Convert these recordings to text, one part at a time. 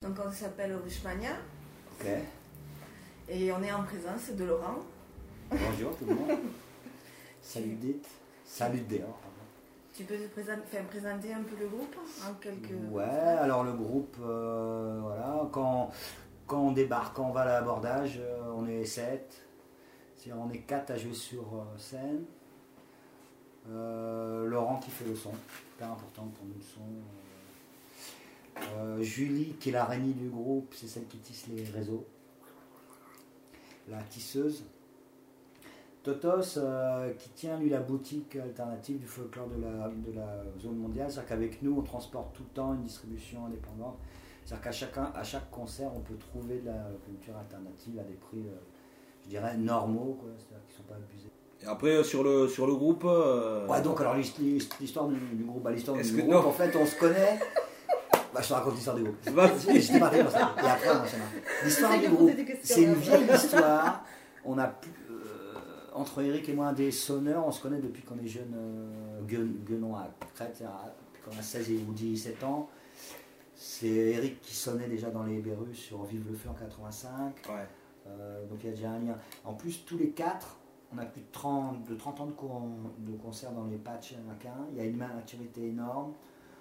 Donc on s'appelle Rushmania. Ok. Et on est en présence de Laurent. Bonjour tout le monde. Salut Dite. Salut Déor. Tu peux présenter un peu le groupe en quelques... Ouais, alors le groupe, voilà, quand on débarque, quand on va à l'abordage, on est 7. C'est-à-dire on est 4 à jouer sur scène. Laurent qui fait le son, hyper important pour nous le son. Julie qui est la reine du groupe, c'est celle qui tisse les réseaux. La tisseuse. Totos qui tient lui la boutique alternative du folklore de la zone mondiale, c'est-à-dire qu'avec nous on transporte tout le temps une distribution indépendante, c'est-à-dire qu'à chaque concert on peut trouver de la culture alternative à des prix je dirais normaux, quoi, c'est-à-dire qu'ils ne sont pas abusés. Et après sur le groupe Ouais, donc alors l'histoire du groupe, non. En fait on se connaît. Bah, je te raconte l'histoire du groupe. J'étais parti dans ça. Et après on enchaîne. L'histoire du groupe, c'est une vieille histoire. On a entre Eric et moi des sonneurs, on se connaît depuis qu'on est jeune guenon à Crète, depuis qu'on a 16 ou 17 ans. C'est Eric qui sonnait déjà dans les Bérus sur Vive le Feu en 85. Ouais. Donc il y a déjà un lien. En plus, tous les 4, on a plus de 30 ans de concerts dans les patchs américains. Il y a une maturité énorme.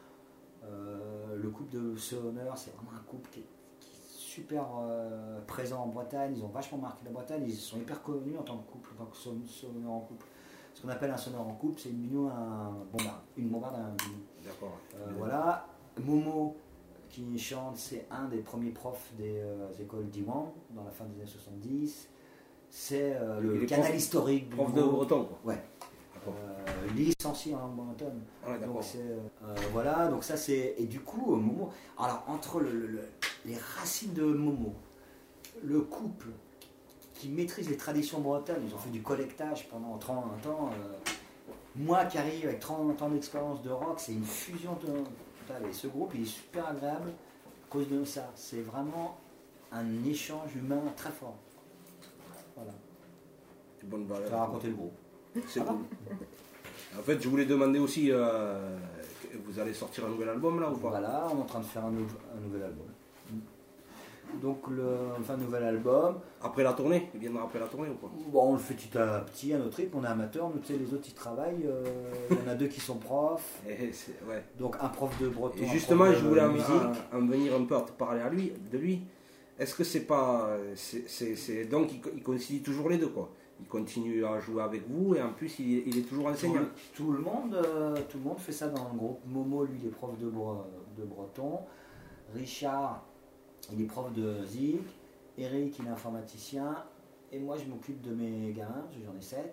Le couple de sonneurs, c'est vraiment un couple qui est super présent en Bretagne. Ils ont vachement marqué la Bretagne. Ils sont hyper connus en tant que couple, en tant que sonneur en couple. Ce qu'on appelle un sonneur en couple, c'est une bombarde à un biniou. D'accord. Voilà. Momo qui chante, c'est un des premiers profs des écoles d'Iwan dans la fin des années 70. C'est le canal historique du prof de breton, quoi. Ouais. Licencié en langue bretonne. Ouais, donc voilà, donc ça c'est. Et du coup, Momo. Alors entre les racines de Momo, le couple qui maîtrise les traditions bretonnes, ils ont fait du collectage pendant 30 ans. Moi qui arrive avec 30 ans d'expérience de rock, c'est une fusion totale. Et ce groupe il est super agréable à cause de ça. C'est vraiment un échange humain très fort. Voilà. C'est bonne valeur. Tu vas raconter le groupe. C'est cool. En fait, je voulais demander aussi, vous allez sortir un nouvel album là ou pas? Voilà, on est en train de faire un nouvel album. Donc un nouvel album. Après la tournée? Il viendra après la tournée ou pas? Bon, on le fait petit à petit, à notre rythme, on est amateur, nous tu sais, les autres ils travaillent, il y en a 2 qui sont profs. Ouais. Donc un prof de breton. Et justement, je voulais en venir un peu à te parler de lui. Est-ce que c'est pas. Donc il concilie toujours les deux, quoi. Il continue à jouer avec vous et en plus il est toujours enseignant. Tout le monde fait ça dans le groupe. Momo, lui, il est prof de breton. Richard, il est prof de zik. Eric, il est informaticien. Et moi, je m'occupe de mes gamins, j'en ai 7.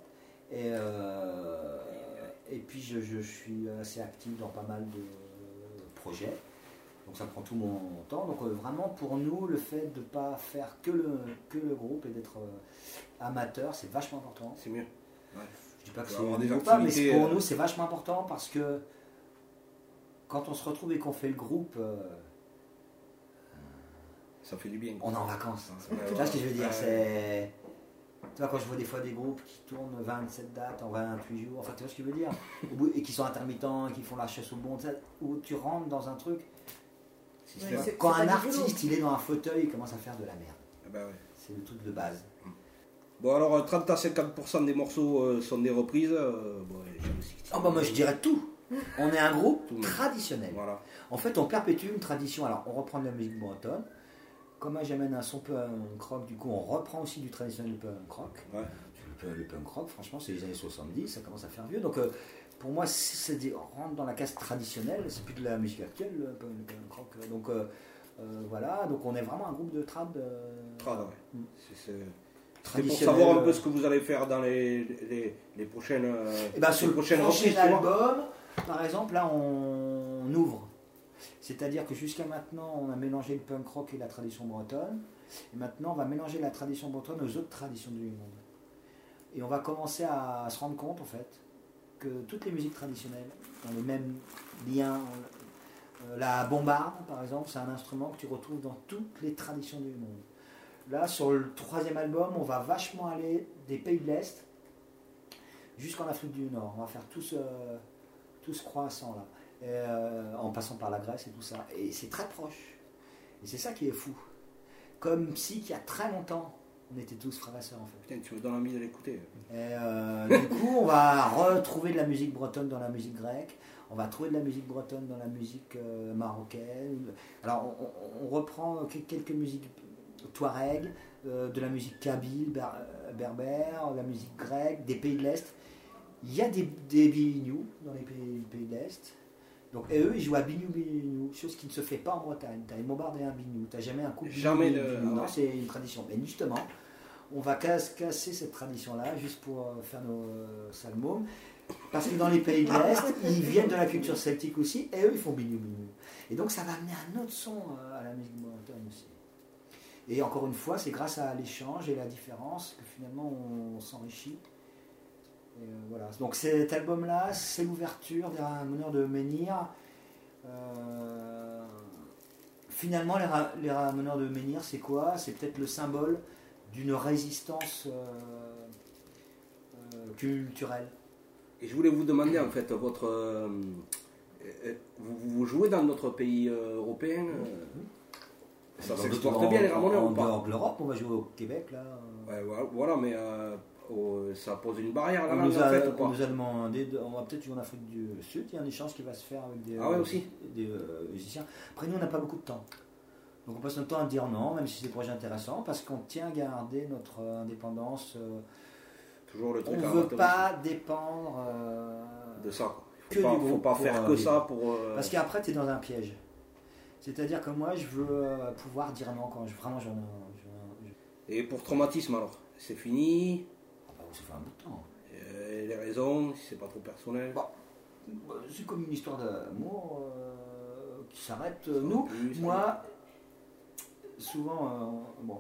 Et puis, je suis assez actif dans pas mal de projets. Donc, ça prend tout mon temps. Donc, vraiment, pour nous, le fait de ne pas faire que le groupe et d'être amateur, c'est vachement important. C'est mieux. Ouais. Je dis pas que c'est mieux ou pas, mais pour nous, c'est vachement important parce que quand on se retrouve et qu'on fait le groupe, ça fait du bien. On est en vacances. Tu vois ce que je veux dire, c'est... Tu vois, quand je vois des fois des groupes qui tournent 27 dates en 28 jours, enfin, tu vois ce que je veux dire, et qui sont intermittents, qui font la chasse au bon, où tu rentres dans un truc. Quand un artiste, il est dans un fauteuil, il commence à faire de la merde. Ben ouais. C'est le truc de base. Bon, alors 30 à 50% des morceaux sont des reprises. Moi, je dirais tout. On est un groupe traditionnel. Voilà. En fait, on perpétue une tradition. Alors, on reprend de la musique bretonne. Comme moi, j'amène un son punk rock, du coup, on reprend aussi du traditionnel punk rock. Ouais. Le punk rock, franchement, c'est les années 70, ça commence à faire vieux. Donc, pour moi, on rentre dans la case traditionnelle, c'est plus de la musique actuelle, le punk rock. Donc, voilà, donc on est vraiment un groupe de trad. Trad, ouais. C'est pour savoir un peu ce que vous allez faire dans les prochaines. Sur le prochain album, par exemple, là, on ouvre. C'est-à-dire que jusqu'à maintenant, on a mélangé le punk rock et la tradition bretonne. Et maintenant, on va mélanger la tradition bretonne aux autres traditions du monde. Et on va commencer à se rendre compte, en fait, que toutes les musiques traditionnelles ont les mêmes liens. La bombarde, par exemple, c'est un instrument que tu retrouves dans toutes les traditions du monde. Là, sur le 3e album, on va vachement aller des pays de l'Est jusqu'en Afrique du Nord. On va faire tout ce croissant-là. En passant par la Grèce et tout ça. Et c'est très proche. Et c'est ça qui est fou. Comme si, il y a très longtemps, on était tous frères et sœurs en fait. Putain, tu me donnes envie de l'écouter. Et du coup, on va retrouver de la musique bretonne dans la musique grecque, on va trouver de la musique bretonne dans la musique marocaine. Alors, on reprend quelques musiques touareg, de la musique kabyle, berbère, la musique grecque, des pays de l'Est. Il y a des biniou dans les pays de l'Est. Donc, et eux, ils jouent à biniou, chose qui ne se fait pas en Bretagne. Tu as une bombarde et un biniou, tu n'as jamais un coup de biniou. Jamais Non, c'est une tradition. Mais justement, on va casser cette tradition-là, juste pour faire nos salmômes. Parce que dans les pays de l'Est, ils viennent de la culture celtique aussi, et eux, ils font biniou. Et donc, ça va amener un autre son à la musique bretonne aussi. Et encore une fois, c'est grâce à l'échange et la différence que finalement on s'enrichit. Et voilà. Donc cet album-là, c'est l'ouverture des Ramoneurs de Menhir. Finalement, les Ramoneurs de Menhir, c'est quoi? C'est peut-être le symbole d'une résistance culturelle. Et je voulais vous demander en fait, vous jouez dans d'autres pays européens Ça se porte bien les Ramoneurs ou pas? En dehors de l'Europe, on va jouer au Québec là. Ouais, voilà, mais ça pose une barrière là On en fait, ou pas? nous a demandé, on va peut-être jouer en Afrique du Sud, il y a un échange qui va se faire avec des musiciens. Après nous, on n'a pas beaucoup de temps. Donc on passe notre temps à dire non, même si c'est des projets intéressants, parce qu'on tient à garder notre indépendance. Toujours le truc on ne veut pas dépendre de ça. Il ne faut pas faire que ça pour... Parce qu'après, tu es dans un piège. C'est-à-dire que moi, je veux pouvoir dire non quand vraiment j'en ai. Et pour traumatisme alors, c'est fini? Ça fait un bout de temps. Les raisons, si c'est pas trop personnel? C'est comme une histoire d'amour qui s'arrête. Nous, moi, souvent,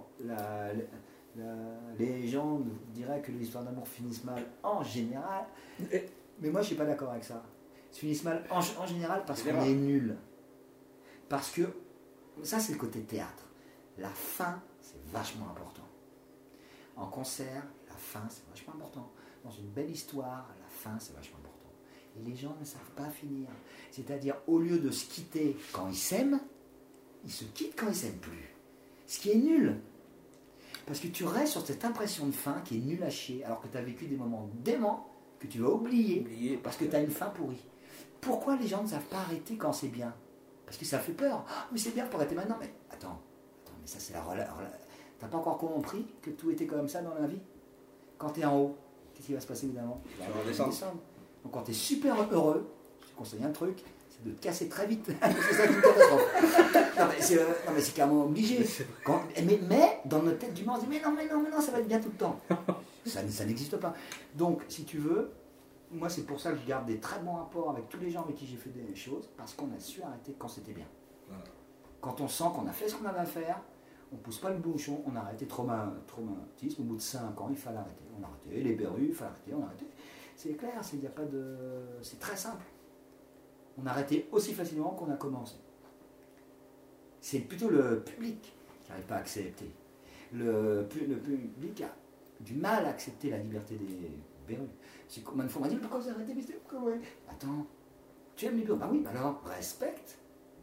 les gens diraient que les histoires d'amour finissent mal en général, mais moi je suis pas d'accord avec ça. Ils finissent mal en général parce qu'on est nul. Parce que, ça c'est le côté théâtre, la fin c'est vachement important. En concert, la fin c'est vachement important. Dans une belle histoire, la fin c'est vachement important. Et les gens ne savent pas finir. C'est-à-dire, au lieu de se quitter quand ils s'aiment, ils se quittent quand ils s'aiment plus. Ce qui est nul. Parce que tu restes sur cette impression de fin qui est nulle à chier, alors que tu as vécu des moments déments que tu vas oublier parce que tu as une fin pourrie. Pourquoi les gens ne savent pas arrêter quand c'est bien? Parce que ça fait peur. Mais c'est bien pour arrêter maintenant. Mais attends, mais ça c'est t'as pas encore compris que tout était comme ça dans la vie? Quand tu es en haut, qu'est-ce qui va se passer évidemment? Tu vas redescendre. Donc quand tu es super heureux, je te conseille un truc, c'est de te casser très vite. C'est ça qui est une catastrophe. Non mais c'est carrément obligé. Mais dans notre tête d'humain, on se dit mais non, ça va être bien tout le temps. Ça n'existe pas. Donc si tu veux, moi c'est pour ça que je garde des très bons rapports avec tous les gens avec qui j'ai fait des choses, parce qu'on a su arrêter quand c'était bien. Voilà. Quand on sent qu'on a fait ce qu'on avait à faire, on ne pousse pas le bouchon, on a arrêté. Traumatisme, au bout de 5 ans, il fallait arrêter. On a arrêté. Les berrues, il fallait arrêter, on a arrêté. C'est clair, c'est très simple. On a arrêté aussi facilement qu'on a commencé. C'est plutôt le public qui n'arrive pas à accepter. Le public a du mal à accepter la liberté des berrues. C'est combien de fois on m'a dit pourquoi vous arrêtez? Attends, tu aimes les berrues? Bah oui, bah alors respecte.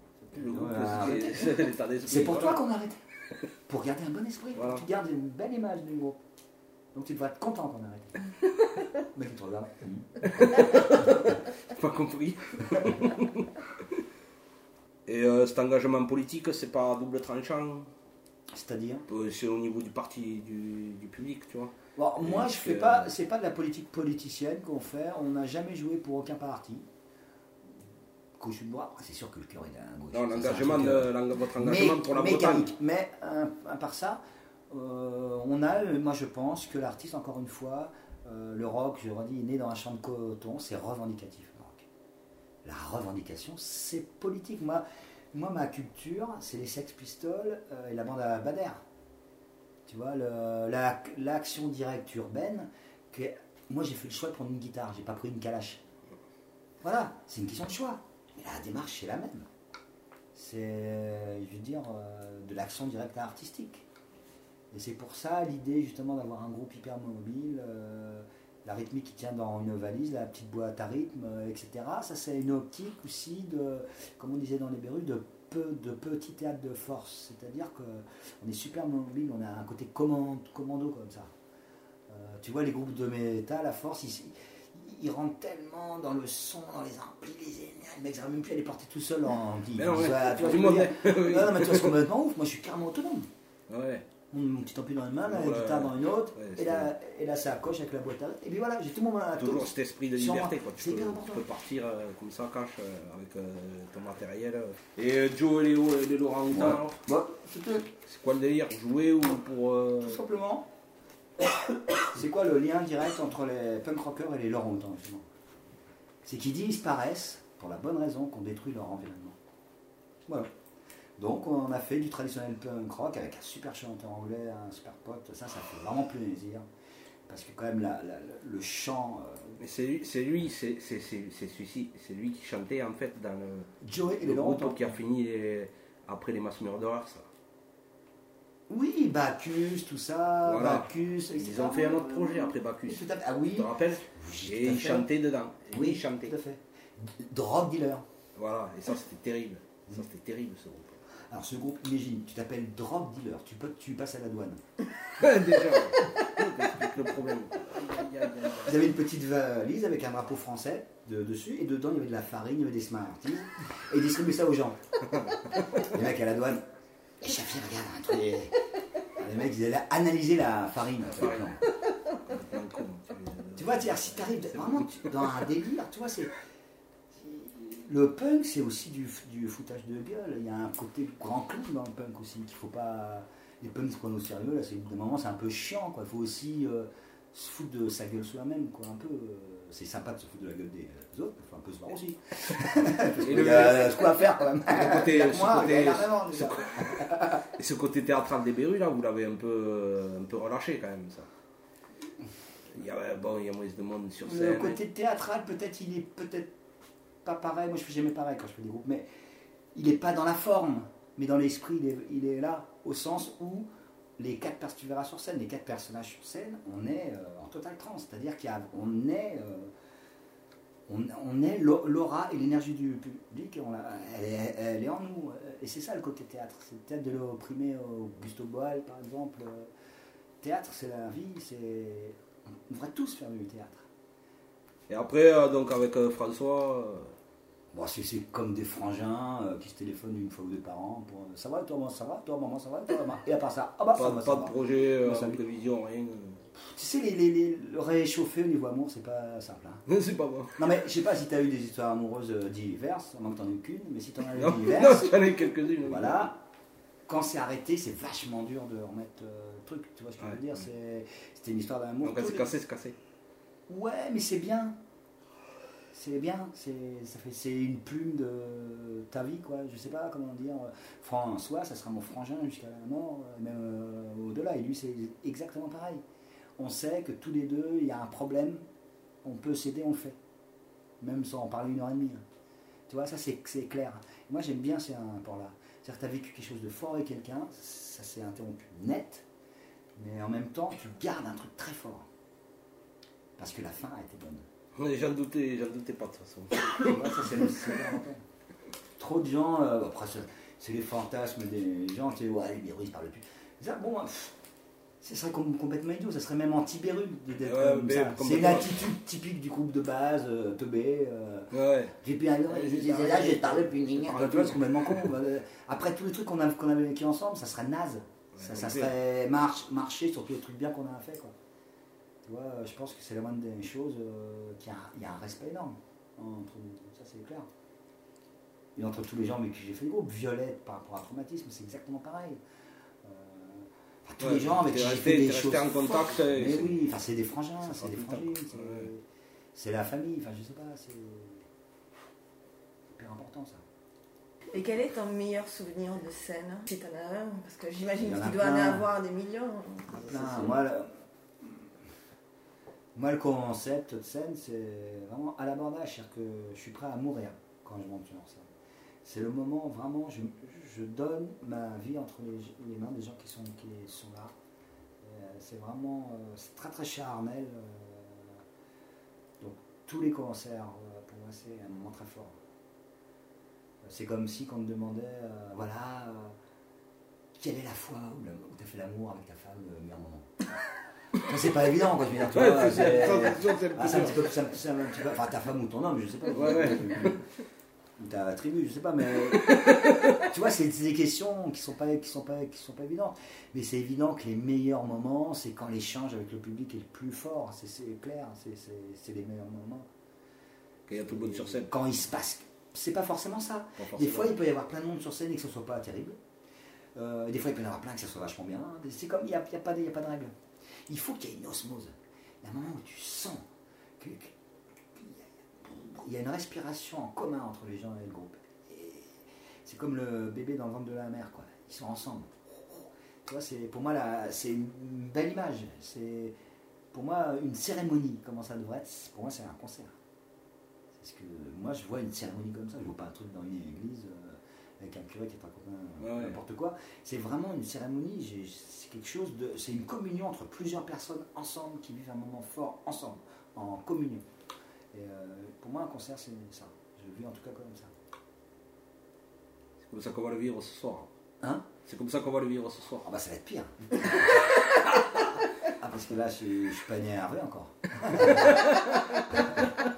C'est pour toi qu'on a arrêté. Pour garder un bon esprit, pour que tu gardes une belle image du groupe. Donc tu devrais être content qu'on a arrêté. Mais tu te regardes. Pas compris. Et cet engagement politique, c'est pas double tranchant? C'est-à-dire? C'est au niveau du parti, du public, tu vois. Bon, moi, je fais pas. C'est pas de la politique politicienne qu'on fait. On n'a jamais joué pour aucun parti. Gauche ou droite, c'est sûr que le cœur est à gauche. Non, votre engagement pour la Bretagne. Mais à part ça, moi je pense que l'artiste, encore une fois, le rock, je redis, est né dans un champ de coton, c'est revendicatif. Le rock. La revendication, c'est politique. Moi, ma culture, c'est les Sex Pistols et la bande à Bader. Tu vois, l'action directe urbaine, moi j'ai fait le choix de prendre une guitare, j'ai pas pris une calache. Voilà, c'est une question de choix. Mais la démarche, c'est la même. C'est, je veux dire, de l'action directe artistique. Et c'est pour ça l'idée justement d'avoir un groupe hyper mobile, la rythmique qui tient dans une valise, la petite boîte à rythme, etc. Ça c'est une optique aussi de, comme on disait dans les berrues, de de petits théâtres de force, c'est-à-dire qu'on est super mobile, on a un côté commando comme ça. Tu vois, les groupes de métal, à force, ils rentrent tellement dans le son, dans les amplis, les énergies, le mec n'arrive même plus à les porter tout seul en guide. Mais non, ouais. Tu vois ce que je veux dire? Non, mais tu vois, c'est complètement ouf, moi je suis carrément autonome. Ouais. Mon petit ampli dans une main, la guitare dans une autre, Ouais, et là ça accroche avec la boîte à rythme. Et puis voilà, j'ai tout mon matos. Toujours cet esprit de liberté, quoi. C'est hyper important. Tu peux partir comme ça, cash, avec ton matériel. Et Joe et les Laurent Houtan, alors Bon, c'est quoi le délire? Jouer ou pour. tout simplement, c'est quoi le lien direct entre les punk rockers et les Laurent Houtan, justement? C'est qu'ils disparaissent pour la bonne raison qu'on détruit leur environnement. Voilà. Donc on a fait du traditionnel punk rock avec un super chanteur anglais, un super pote, ça fait vraiment plaisir. Parce que quand même le chant... Mais c'est lui qui chantait en fait dans Joey et le les Laurent Houtan. groupe qui a fini après les Mass Murderers. Oui, Bacchus, tout ça, Voilà. Bacchus, etc. Ils ont fait un autre projet après Bacchus. Tout à fait. Ah oui. Tu te rappelles? Oui, Et tout à ils fait. chantaient dedans. Et Oui, ils chantaient. tout à fait. Drug dealer. Voilà, et ça c'était terrible. Ça c'était terrible ce groupe. Alors ce groupe, imagine, tu t'appelles drug dealer, tu passes à la douane. Déjà, t'expliques le problème. Vous avez une petite valise avec un drapeau français dessus, et dedans il y avait de la farine, il y avait des Smarties, et ils distribuaient ça aux gens. Les mecs à la douane, et chef, regarde un truc. Les mecs, ils allaient analyser la farine. Tu vois, si tu arrives vraiment dans un délire, tu vois, le punk, c'est aussi du foutage de gueule. Il y a un côté grand clown dans le punk aussi, qu'il faut pas... Les punks se prennent au sérieux, là, des moments, c'est un peu chiant, quoi. Il faut aussi se foutre de sa gueule soi-même, quoi, un peu. C'est sympa de se foutre de la gueule des autres, il faut un peu se voir aussi. Il y a ce qu'on va faire, quand même. Et ce côté théâtral des Berus, là, vous l'avez un peu relâché, quand même, ça. Il y a moins de monde sur scène. Le côté théâtral, peut-être, il est peut-être pas pareil. Moi, je fais jamais pareil quand je fais des groupes, mais il n'est pas dans la forme, mais dans l'esprit, il est là, au sens où les 4 personnages, tu verras sur scène, les 4 personnages sur scène, on est en total transe, c'est-à-dire qu'on est, on est l'aura et l'énergie du public, elle est en nous, et c'est ça le côté théâtre. C'est le théâtre de l'opprimé Augusto Boal, par exemple. Théâtre, c'est la vie, on devrait tous faire du théâtre. Et après, donc avec François... Bon, c'est comme des frangins qui se téléphonent une fois ou deux par an pour ça va, toi, maman, ça va, toi, maman, ça va, toi, maman. Et à part ça, ah bah, pas de projet, en prévision, rien. Tu sais, le réchauffer au niveau amour, c'est pas simple. Hein. Non, c'est pas bon. Non, mais je sais pas si tu as eu des histoires amoureuses diverses, à moins que tu n'en aies qu'une, mais si tu en as eu diverses. Non, j'en ai quelques-unes. Voilà. Quand c'est arrêté, c'est vachement dur de remettre le truc. Tu vois ce que je veux dire? C'était une histoire d'amour. Donc, c'est cassé, c'est cassé. Ouais, mais c'est bien. C'est bien, c'est une plume de ta vie, quoi. Je sais pas comment dire. François, ça sera mon frangin jusqu'à la mort, même au-delà. Et lui, c'est exactement pareil. On sait que tous les deux, il y a un problème, on peut s'aider, on le fait. Même sans en parler 1h30. Tu vois, ça c'est clair. Moi, j'aime bien ces rapports-là. C'est-à-dire que tu as vécu quelque chose de fort avec quelqu'un, ça s'est interrompu net, mais en même temps, tu gardes un truc très fort. Parce que la fin a été bonne. J'en doutais pas de toute façon. Ouais, ça c'est important. Trop de gens, après c'est les fantasmes des gens, tu sais, ouais, les Bérus ils parlent plus. Ça, bon, ce serait complètement idiot, ça serait même anti-Béru d'être comme ça. C'est une attitude typique du groupe de base, teubé. Ouais. J'ai pu aller, là, j'ai parlé, puis tu vois, c'est complètement con. Après tous les trucs qu'on avait vécu ensemble, ça serait naze. Ça serait marcher sur tous les trucs bien qu'on a fait, quoi. Tu vois, je pense que c'est la moindre des choses, qu'il y a un respect énorme entre nous, ça c'est clair. Et entre tous les gens avec qui j'ai fait le groupe, Violette par rapport à traumatisme, c'est exactement pareil. Tous les gens avec qui j'ai fait des choses en contact. Mais oui, enfin, c'est des frangins, c'est des frangines, c'est la famille, enfin je sais pas, c'est hyper important ça. Et quel est ton meilleur souvenir de scène, si t'en as un? Parce que j'imagine Il y en a qu'il doit en plein. avoir des millions. Plein. Moi, le concept de scène, c'est vraiment à l'abordage, c'est-à-dire que je suis prêt à mourir quand je monte sur scène. C'est le moment vraiment, je donne ma vie entre les mains des gens qui sont là. C'est vraiment, c'est très très charnel. Donc tous les concerts, pour moi, c'est un moment très fort. C'est comme si on te demandait, voilà, quelle est la fois où tu as fait l'amour avec ta femme le meilleur moment. Ça, c'est pas évident, quoi. Je veux dire, toi, c'est un petit peu, enfin, ta femme ou ton homme, je sais pas. Ou ta tribu, je sais pas, mais tu vois, c'est des questions qui sont pas évidentes. Mais c'est évident que les meilleurs moments, c'est quand l'échange avec le public est le plus fort. C'est clair, c'est les meilleurs moments. Quand il y a tout le monde sur scène. Quand il se passe, c'est pas forcément ça. Des fois, il peut y avoir plein de monde sur scène et que ce soit pas terrible. Des fois, il peut y en avoir plein que ça soit vachement bien. C'est comme il y a pas de règle. Il faut qu'il y ait une osmose. Il y a un moment où tu sens qu'il y a une respiration en commun entre les gens et le groupe. Et c'est comme le bébé dans le ventre de la mère, quoi. Ils sont ensemble. Tu vois, pour moi, c'est une belle image. C'est pour moi une cérémonie. Comment ça devrait être? Pour moi, c'est un concert. Parce que moi, je vois une cérémonie comme ça. Je vois pas un truc dans une église avec un curé qui te raconte n'importe quoi. C'est vraiment une cérémonie. C'est quelque chose de. C'est une communion entre plusieurs personnes ensemble qui vivent un moment fort ensemble, en communion. Et pour moi, un concert, c'est ça. Je le vis en tout cas comme ça. C'est comme ça qu'on va le vivre ce soir. Hein? C'est comme ça qu'on va le vivre ce soir. Ah bah ça va être pire. Parce que là, je suis pas énervé encore.